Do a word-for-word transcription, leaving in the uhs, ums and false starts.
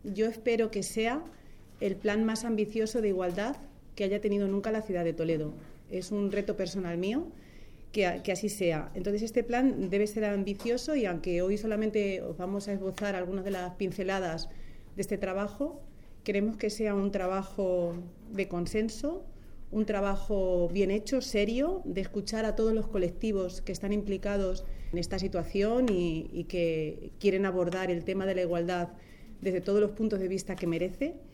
yo espero que sea el plan más ambicioso de igualdad que haya tenido nunca la ciudad de Toledo. Es un reto personal mío que, que así sea. Entonces este plan debe ser ambicioso y aunque hoy solamente os vamos a esbozar algunas de las pinceladas de este trabajo, queremos que sea un trabajo de consenso, un trabajo bien hecho, serio, de escuchar a todos los colectivos que están implicados en esta situación y, y que quieren abordar el tema de la igualdad desde todos los puntos de vista que merece.